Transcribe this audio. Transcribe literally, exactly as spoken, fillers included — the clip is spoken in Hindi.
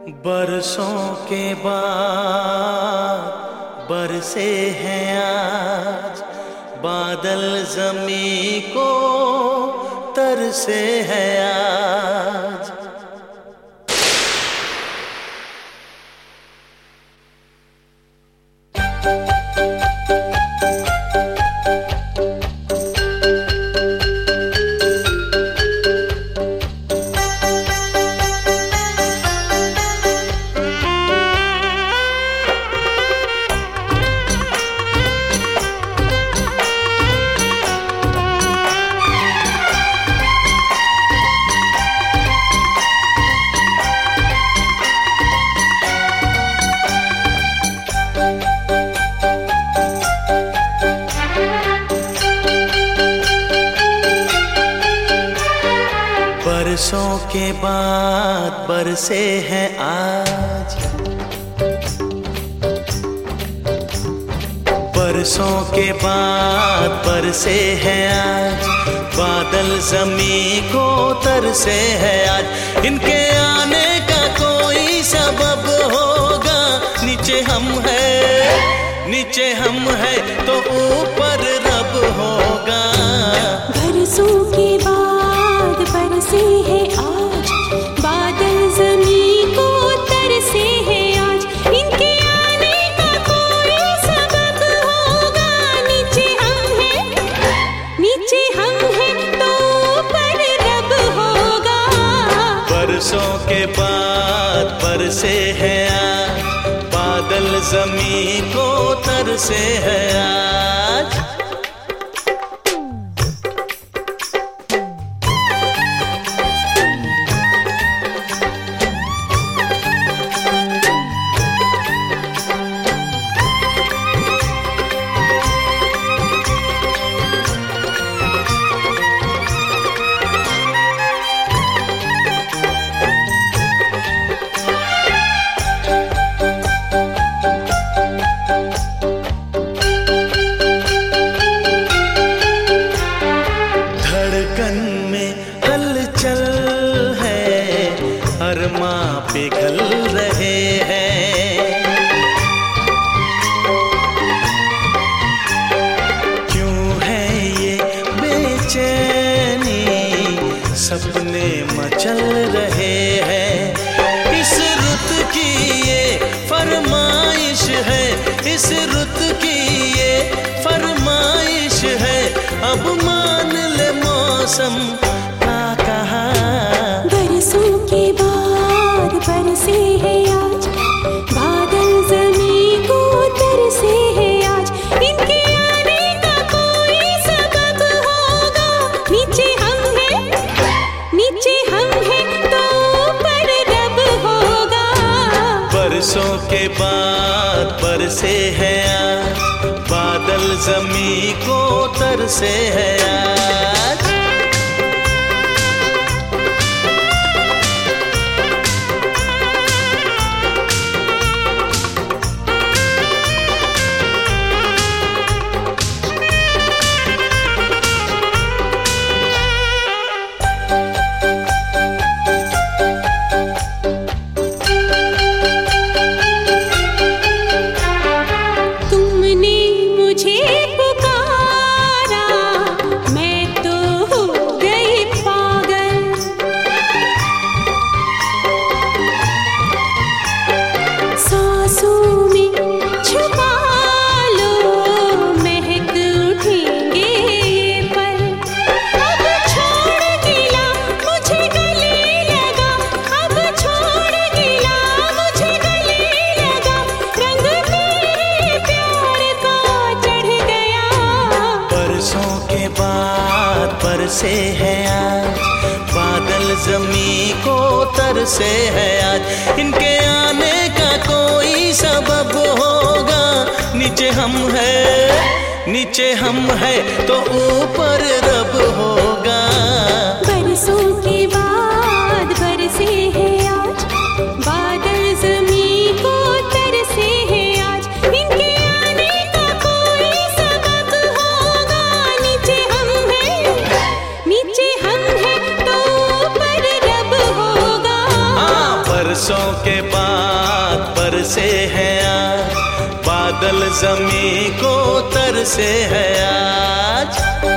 बरसों के बाद बरसे हैं आज, बादल ज़मीं को तरसे हैं आज। बरसों के बाद बरसे हैं आज, बरसों के बाद बरसे हैं आज, बादल ज़मीं को तरसे हैं आज। इनके आने का कोई सबब होगा, नीचे हम हैं, नीचे हम हैं तो ऊपर रब होगा। बरसों के बाद बरसे हैं आज, बादल ज़मीं को तरसे हैं आज। इनके आने का कोई सबब होगा, नीचे हम हैं, नीचे हम हैं तो ऊपर रब होगा। बरसों के बाद बरसे हैं आज, बादल ज़मीं को तरसे हैं आज। हलचल है, अरमा पिघल रहे हैं। क्यों है ये बेचैनी, सपने मचल रहे हैं। इस रुत की ये फरमाइश है, इस रुत की ये फरमाइश है। अब मान ले मौसम बरसों के बाद बरसे हैं आज, बादल ज़मीं को तरसे हैं आज। इनके आने का कोई सबब होगा, नीचे हम हैं, नीचे हम हैं तो ऊपर रब होगा। बरसों के बाद बरसे हैं आज, बादल ज़मीं को तरसे हैं आज। बरसे हैं आज, बादल ज़मीं को तरसे हैं आज। इनके आने का कोई सबब होगा, नीचे हम हैं, नीचे हम हैं तो ऊपर रब होगा। बरसों के बाद बरसे हैं आज, बादल ज़मीं को तरसे हैं आज। इनके आने का कोई सबब होगा, नीचे हम हैं, नीचे हम हैं तो ऊपर रब होगा। बरसों के बाद बरसे हैं आज, बादल जमीन को तरसे हैं आज।